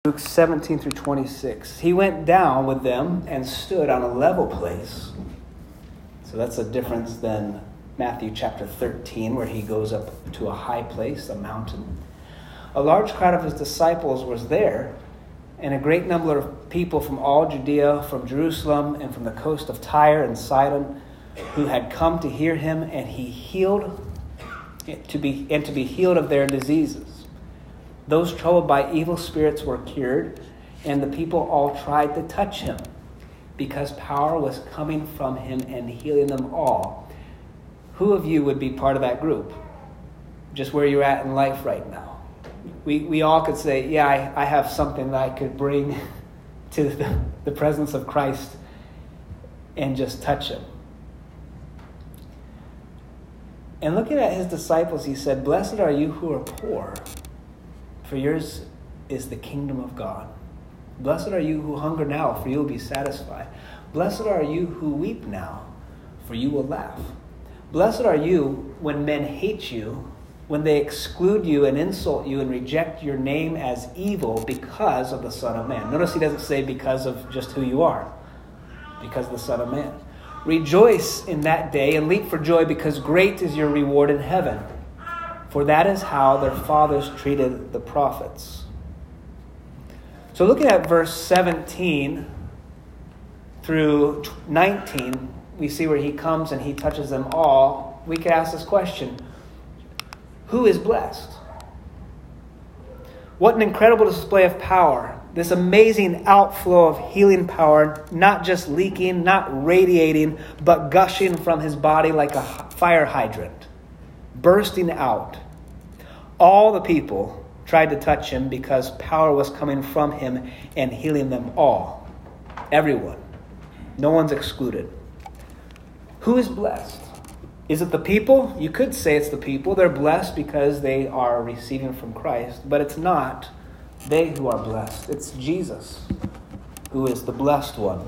Luke 17 through 26. He went down with them and stood on a level place. So that's a difference than Matthew chapter 13, where he goes up to a high place, a mountain. A large crowd of his disciples was there, and a great number of people from all Judea, from Jerusalem, and from the coast of Tyre and Sidon, who had come to hear him, and he healed to be healed of their diseases. Those troubled by evil spirits were cured, and the people all tried to touch him, because power was coming from him and healing them all. Who of you would be part of that group? Just where you're at in life right now. We all could say, yeah, I have something that I could bring to the presence of Christ and just touch him. And looking at his disciples, he said, "Blessed are you who are poor, for yours is the kingdom of God. Blessed are you who hunger now, for you will be satisfied. Blessed are you who weep now, for you will laugh. Blessed are you when men hate you, when they exclude you and insult you and reject your name as evil because of the Son of Man." Notice he doesn't say because of just who you are, because of the Son of Man. "Rejoice in that day and leap for joy, because great is your reward in heaven. For that is how their fathers treated the prophets." So looking at verse 17 through 19, we see where he comes and he touches them all. We could ask this question: who is blessed? What an incredible display of power. This amazing outflow of healing power, not just leaking, not radiating, but gushing from his body like a fire hydrant, bursting out. All the people tried to touch him because power was coming from him and healing them all. Everyone. No one's excluded. Who is blessed? Is it the people? You could say it's the people. They're blessed because they are receiving from Christ. But it's not they who are blessed. It's Jesus who is the blessed one.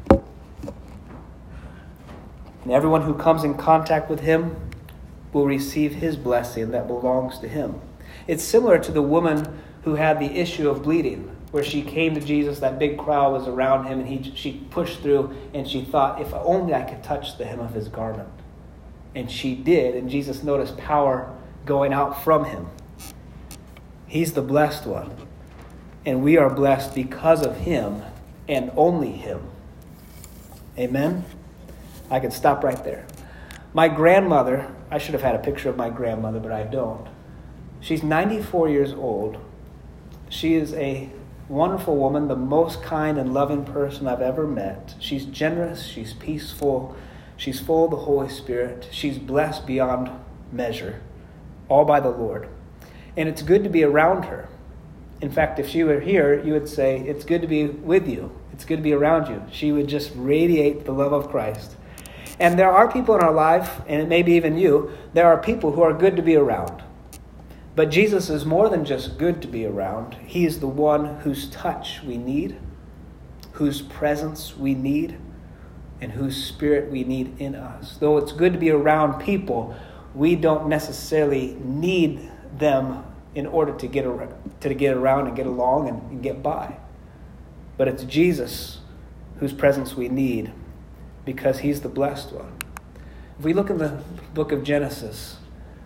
And everyone who comes in contact with him will receive his blessing that belongs to him. It's similar to the woman who had the issue of bleeding, where she came to Jesus, that big crowd was around him, and she pushed through, and she thought, if only I could touch the hem of his garment. And she did, and Jesus noticed power going out from him. He's the blessed one, and we are blessed because of him and only him. Amen? I could stop right there. My grandmother, I should have had a picture of my grandmother, but I don't. She's 94 years old. She is a wonderful woman, the most kind and loving person I've ever met. She's generous, she's peaceful, she's full of the Holy Spirit. She's blessed beyond measure, all by the Lord. And it's good to be around her. In fact, if she were here, you would say, it's good to be with you. It's good to be around you. She would just radiate the love of Christ. And there are people in our life, and it may be even you, there are people who are good to be around. But Jesus is more than just good to be around. He is the one whose touch we need, whose presence we need, and whose spirit we need in us. Though it's good to be around people, we don't necessarily need them in order to get around and get along and get by. But it's Jesus whose presence we need, because he's the blessed one. If we look in the book of Genesis,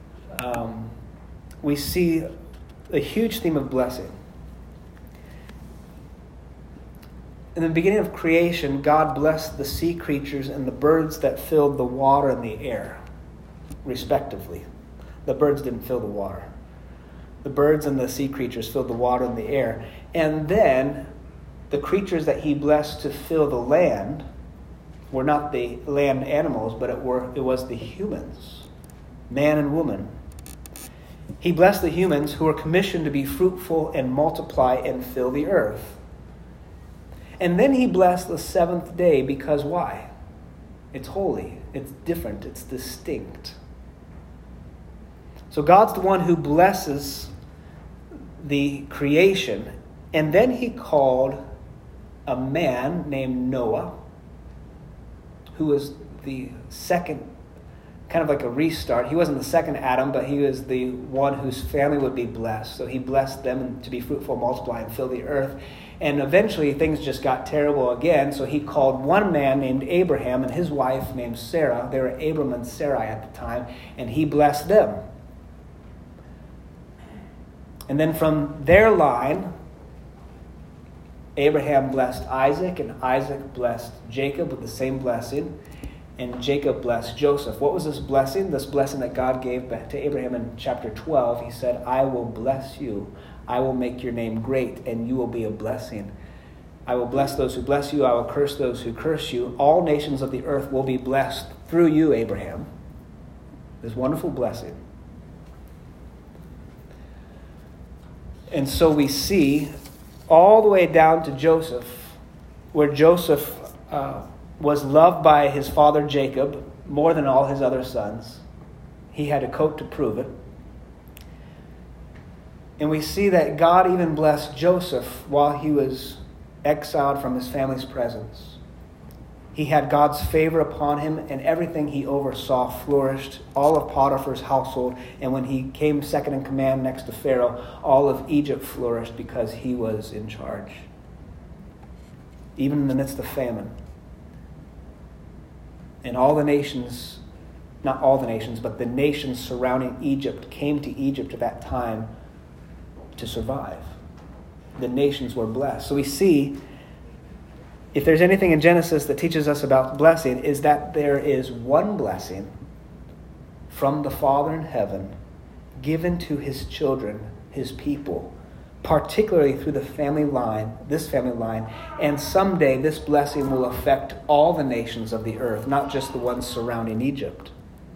we see a huge theme of blessing. In the beginning of creation, God blessed the sea creatures and the birds that filled the water and the air, respectively. The birds didn't fill the water. The birds and the sea creatures filled the water and the air. And then the creatures that he blessed to fill the land were not the land animals, but it was the humans, man and woman. He blessed the humans who were commissioned to be fruitful and multiply and fill the earth. And then he blessed the seventh day because why? It's holy, it's different, it's distinct. So God's the one who blesses the creation. And then he called a man named Noah, who was the second kind of like a restart. He wasn't the second Adam, but he was the one whose family would be blessed. So he blessed them to be fruitful, multiply, and fill the earth. And eventually things just got terrible again. So he called one man named Abraham and his wife named Sarah. They were Abram and Sarai at the time. And he blessed them. And then from their line, Abraham blessed Isaac, and Isaac blessed Jacob with the same blessing. And Jacob blessed Joseph. What was this blessing? This blessing that God gave back to Abraham in chapter 12. He said, I will bless you. I will make your name great, and you will be a blessing. I will bless those who bless you. I will curse those who curse you. All nations of the earth will be blessed through you, Abraham. This wonderful blessing. And so we see all the way down to Joseph, where Joseph was loved by his father Jacob more than all his other sons. He had a coat to prove it. And we see that God even blessed Joseph while he was exiled from his family's presence. He had God's favor upon him, and everything he oversaw flourished, all of Potiphar's household. And when he came second in command next to Pharaoh, all of Egypt flourished because he was in charge. Even in the midst of famine. And all the nations, not all the nations, but the nations surrounding Egypt came to Egypt at that time to survive. The nations were blessed. So we see, if there's anything in Genesis that teaches us about blessing, is that there is one blessing from the Father in heaven given to his children, his people, particularly through the family line, this family line, and someday this blessing will affect all the nations of the earth, not just the ones surrounding Egypt.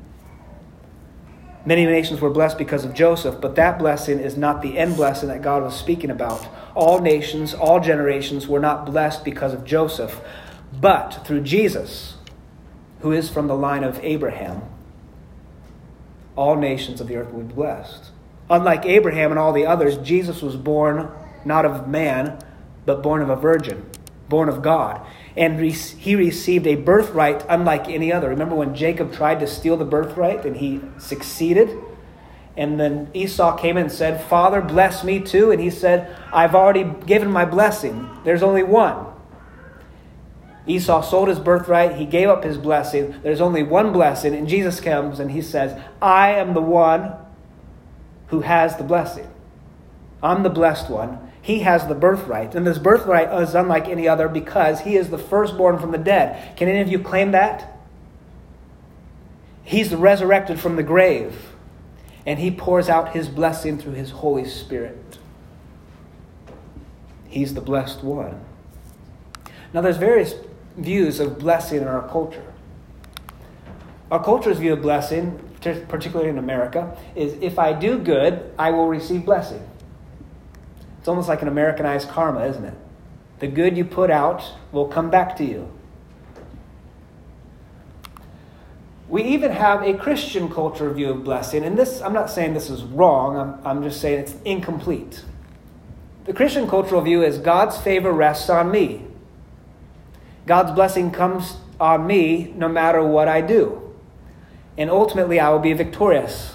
Many nations were blessed because of Joseph, but that blessing is not the end blessing that God was speaking about. All nations, all generations were not blessed because of Joseph, but through Jesus, who is from the line of Abraham, all nations of the earth will be blessed. Unlike Abraham and all the others, Jesus was born not of man, but born of a virgin, born of God. And he received a birthright unlike any other. Remember when Jacob tried to steal the birthright and he succeeded? And then Esau came in and said, Father, bless me too. And he said, I've already given my blessing. There's only one. Esau sold his birthright. He gave up his blessing. There's only one blessing. And Jesus comes and he says, I am the one who has the blessing. I'm the blessed one. He has the birthright. And this birthright is unlike any other because he is the firstborn from the dead. Can any of you claim that? He's resurrected from the grave. And he pours out his blessing through his Holy Spirit. He's the blessed one. Now there's various views of blessing in our culture. Our culture's view of blessing, particularly in America, is if I do good, I will receive blessing. It's almost like an Americanized karma, isn't it? The good you put out will come back to you. We even have a Christian culture view of blessing, and this, I'm not saying this is wrong, I'm just saying it's incomplete. The Christian cultural view is God's favor rests on me. God's blessing comes on me no matter what I do. And ultimately I will be victorious.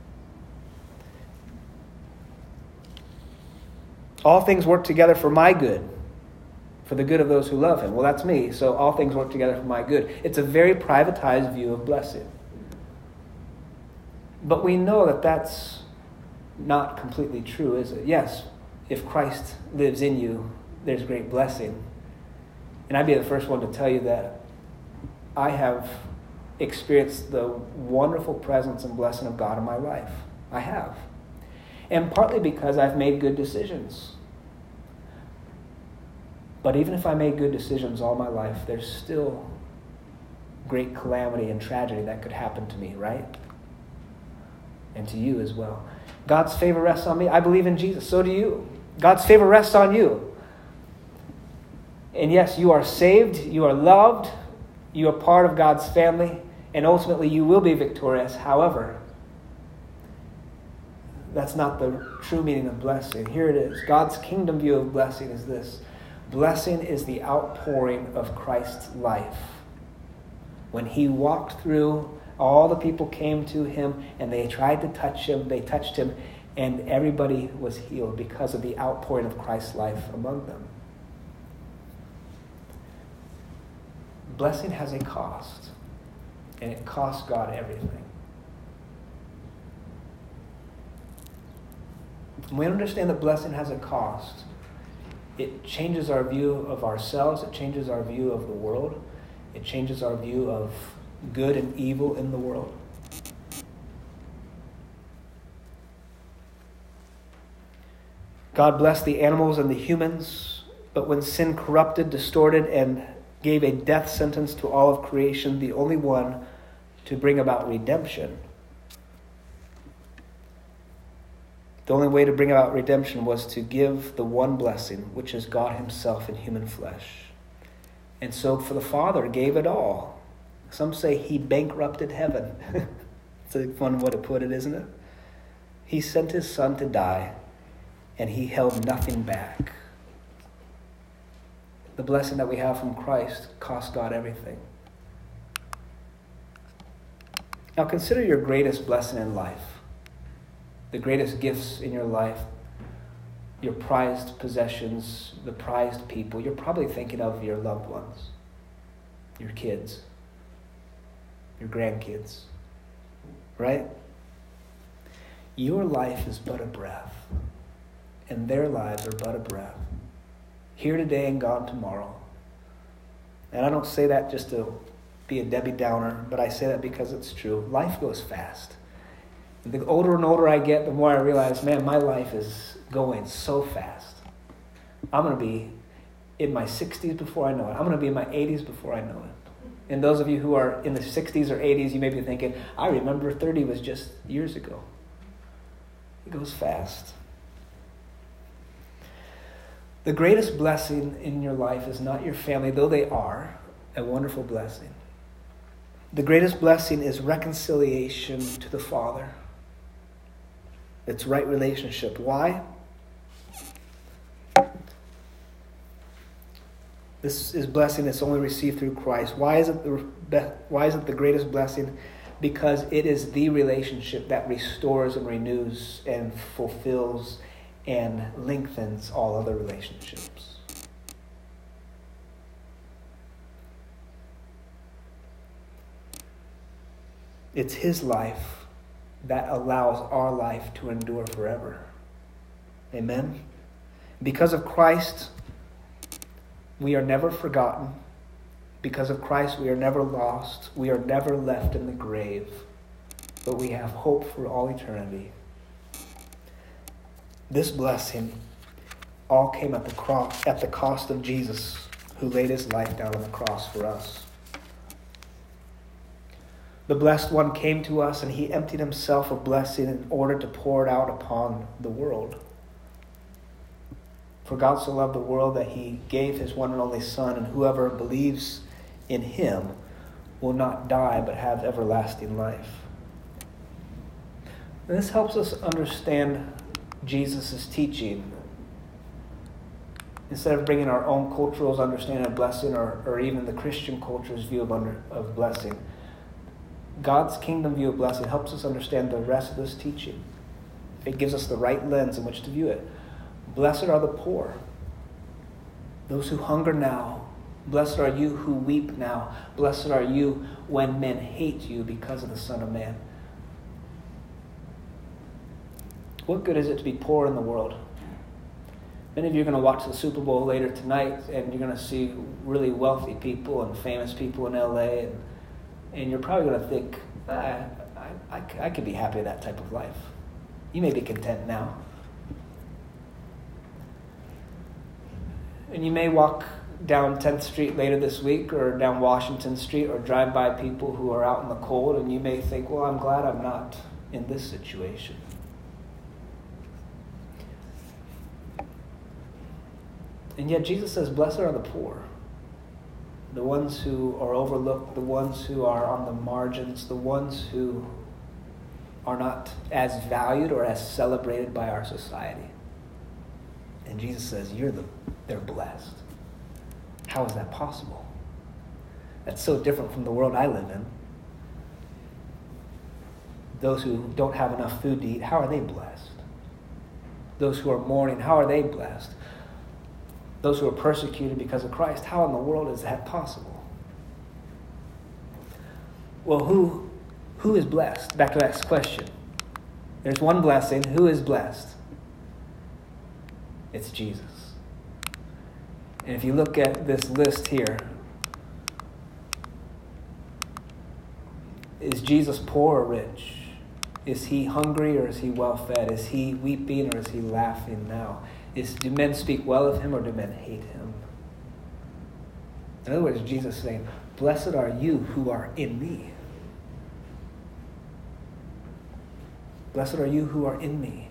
All things work together for my good, for the good of those who love him. Well, that's me, so all things work together for my good. It's a very privatized view of blessing. But we know that that's not completely true, is it? Yes, if Christ lives in you, there's great blessing. And I'd be the first one to tell you that I have experienced the wonderful presence and blessing of God in my life. I have. And partly because I've made good decisions. But even if I made good decisions all my life, there's still great calamity and tragedy that could happen to me, right? And to you as well. God's favor rests on me. I believe in Jesus. So do you. God's favor rests on you. And yes, you are saved. You are loved. You are part of God's family. And ultimately you will be victorious. However, that's not the true meaning of blessing. Here it is. God's kingdom view of blessing is this. Blessing is the outpouring of Christ's life. When he walked through All the people came to him, and they tried to touch him. They touched him, and everybody was healed because of the outpouring of Christ's life among them. Blessing has a cost, and it costs God everything. When we understand that blessing has a cost, it changes our view of ourselves, it changes our view of the world, it changes our view of good and evil in the world. God blessed the animals and the humans, but when sin corrupted, distorted, and gave a death sentence to all of creation, the only one to bring about redemption, the only way to bring about redemption was to give the one blessing, which is God himself in human flesh. And so for the Father gave it all. Some say he bankrupted heaven. It's a fun way to put it, isn't it? He sent his Son to die, and he held nothing back. The blessing that we have from Christ cost God everything. Now consider your greatest blessing in life. The greatest gifts in your life, your prized possessions, the prized people. You're probably thinking of your loved ones, your kids, your grandkids, right? Your life is but a breath, and their lives are but a breath. Here today and gone tomorrow. And I don't say that just to be a Debbie Downer, but I say that because it's true. Life goes fast. The older and older I get, the more I realize, man, my life is going so fast. I'm going to be in my 60s before I know it. I'm going to be in my 80s before I know it. And those of you who are in the 60s or 80s, you may be thinking, I remember 30 was just years ago. It goes fast. The greatest blessing in your life is not your family, though they are a wonderful blessing. The greatest blessing is reconciliation to the Father. It's right relationship. Why? This is blessing that's only received through Christ. Why is it the greatest blessing? Because it is the relationship that restores and renews and fulfills and lengthens all other relationships. It's his life that allows our life to endure forever. Amen? Because of Christ, we are never forgotten. Because of Christ, we are never lost. We are never left in the grave. But we have hope for all eternity. This blessing all came at the cost of Jesus, who laid his life down on the cross for us. The blessed one came to us, and he emptied himself of blessing in order to pour it out upon the world. For God so loved the world that he gave his one and only Son, and whoever believes in him will not die but have everlasting life. And this helps us understand Jesus' teaching. Instead of bringing our own cultural understanding of blessing or even the Christian culture's view of blessing, God's kingdom view of blessing helps us understand the rest of this teaching. It gives us the right lens in which to view it. Blessed are the poor, those who hunger now. Blessed are you who weep now. Blessed are you when men hate you because of the Son of Man. What good is it to be poor in the world? Many of you are going to watch the Super Bowl later tonight, and you're going to see really wealthy people and famous people in LA, and you're probably going to think, I could be happy with that type of life. You may be content now. And you may walk down 10th Street later this week or down Washington Street or drive by people who are out in the cold, and you may think, well, I'm glad I'm not in this situation. And yet Jesus says, blessed are the poor. The ones who are overlooked, the ones who are on the margins, the ones who are not as valued or as celebrated by our society. And Jesus says, they're blessed. How is that possible? That's so different from the world I live in. Those who don't have enough food to eat, how are they blessed? Those who are mourning, how are they blessed? Those who are persecuted because of Christ, how in the world is that possible? Well, who is blessed? Back to that question. There's one blessing. Who is blessed? It's Jesus. And if you look at this list here, is Jesus poor or rich? Is he hungry or is he well-fed? Is he weeping or is he laughing now? Do men speak well of him or do men hate him? In other words, Jesus is saying, blessed are you who are in me. Blessed are you who are in me,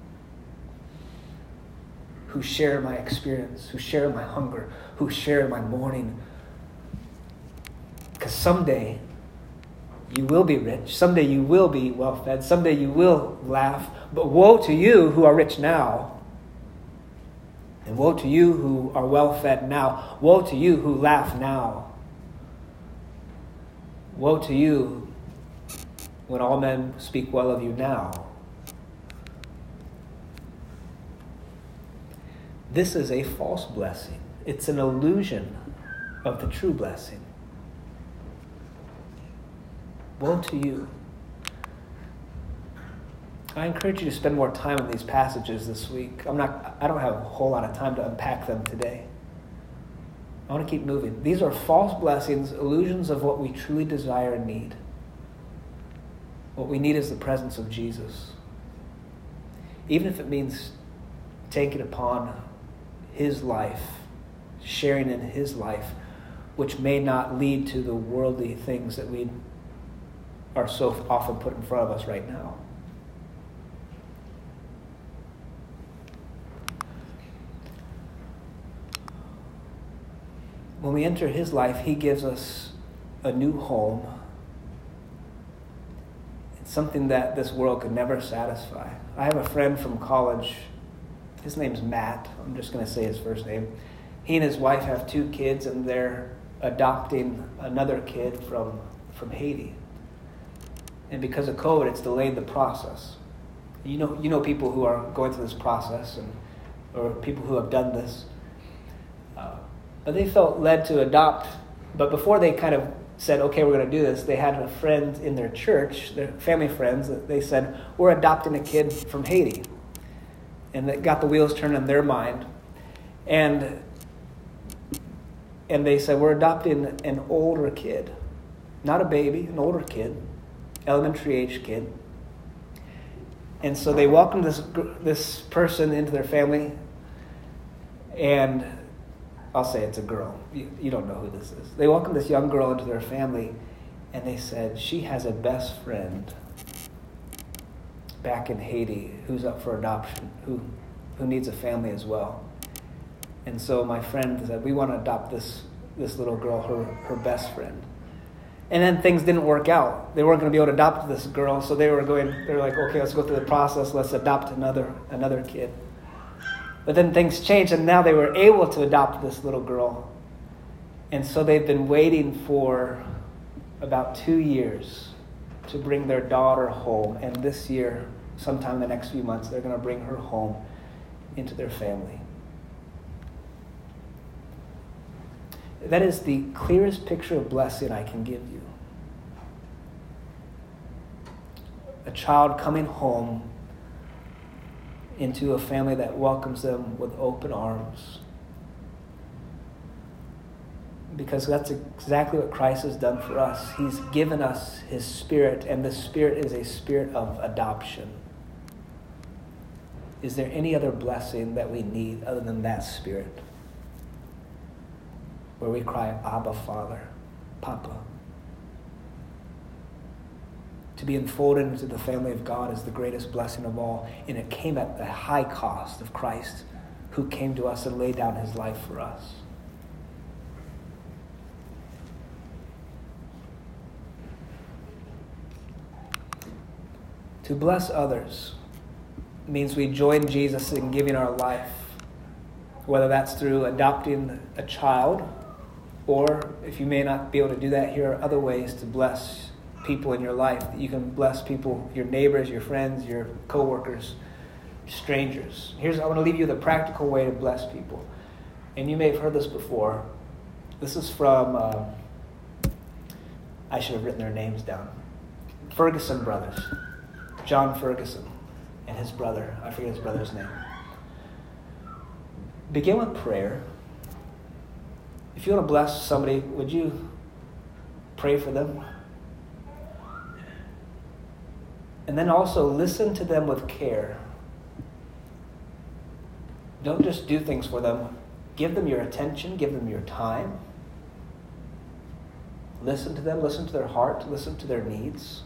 who share my experience, who share my hunger, who share my mourning. Because someday you will be rich. Someday you will be well-fed. Someday you will laugh. But woe to you who are rich now. And woe to you who are well-fed now. Woe to you who laugh now. Woe to you when all men speak well of you now. This is a false blessing. It's an illusion of the true blessing. Woe to you. I encourage you to spend more time in these passages this week. I don't have a whole lot of time to unpack them today. I want to keep moving. These are false blessings, illusions of what we truly desire and need. What we need is the presence of Jesus. Even if it means taking upon his life, sharing in his life, which may not lead to the worldly things that we are so often put in front of us right now. When we enter his life, he gives us a new home. It's something that this world could never satisfy. I have a friend from college. His name's Matt. I'm just going to say his first name. He and his wife have 2 kids, and they're adopting another kid from Haiti. And because of COVID, it's delayed the process. You know people who are going through this process, or people who have done this. But they felt led to adopt. But before they kind of said, okay, we're going to do this, they had a friend in their church, their family friends, that they said, we're adopting a kid from Haiti. And that got the wheels turned in their mind. And they said, we're adopting an older kid. Not a baby, an older kid. Elementary age kid. And so they welcomed this person into their family. And I'll say it's a girl. You don't know who this is. They welcomed this young girl into their family. And they said, she has a best friend back in Haiti who's up for adoption, who needs a family as well. And so my friend said, we want to adopt this little girl, her best friend. And then things didn't work out. They weren't going to be able to adopt this girl, so they were like, okay, let's go through the process, let's adopt another kid. But then things changed, and now they were able to adopt this little girl. And so they've been waiting for about 2 years to bring their daughter home. And this year, sometime in the next few months, they're going to bring her home into their family. That is the clearest picture of blessing I can give you. A child coming home into a family that welcomes them with open arms. Because that's exactly what Christ has done for us. He's given us his Spirit, and the Spirit is a spirit of adoption. Is there any other blessing that we need other than that Spirit? Where we cry, Abba, Father, Papa. To be enfolded into the family of God is the greatest blessing of all, and it came at the high cost of Christ, who came to us and laid down his life for us. To bless others means we join Jesus in giving our life, whether that's through adopting a child, or if you may not be able to do that, here are other ways to bless people in your life, that you can bless people, your neighbors, your friends, your coworkers, strangers. I want to leave you with a practical way to bless people. And you may have heard this before. This is from, I should have written their names down. Ferguson brothers. John Ferguson and his brother. I forget his brother's name. Begin with prayer. If you want to bless somebody, would you pray for them? And then also listen to them with care. Don't just do things for them. Give them your attention. Give them your time. Listen to them. Listen to their heart. Listen to their needs.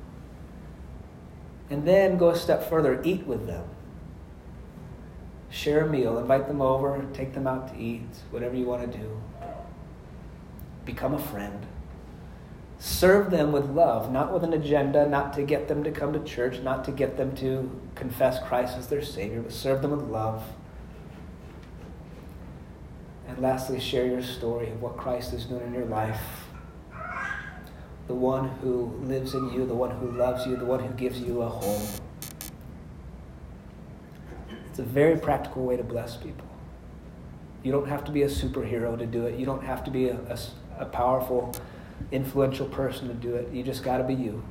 And then go a step further. Eat with them. Share a meal. Invite them over. Take them out to eat. Whatever you want to do. Become a friend. Serve them with love, not with an agenda, not to get them to come to church, not to get them to confess Christ as their Savior, but serve them with love. And lastly, share your story of what Christ is doing in your life. The one who lives in you, the one who loves you, the one who gives you a home. It's a very practical way to bless people. You don't have to be a superhero to do it. You don't have to be a powerful, influential person to do it. You just got to be you.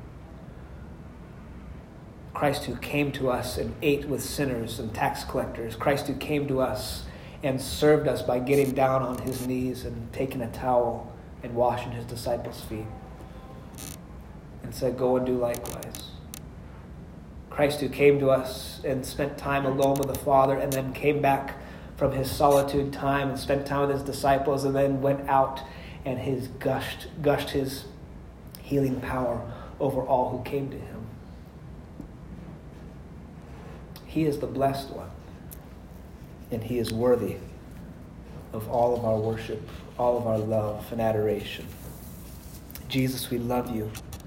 Christ who came to us and ate with sinners and tax collectors. Christ who came to us and served us by getting down on his knees and taking a towel and washing his disciples' feet. And said, go and do likewise. Christ who came to us and spent time alone with the Father and then came back from his solitude time and spent time with his disciples and then went out and his gushed his healing power over all who came to him. He is the blessed one, and he is worthy of all of our worship, all of our love and adoration. Jesus, we love you.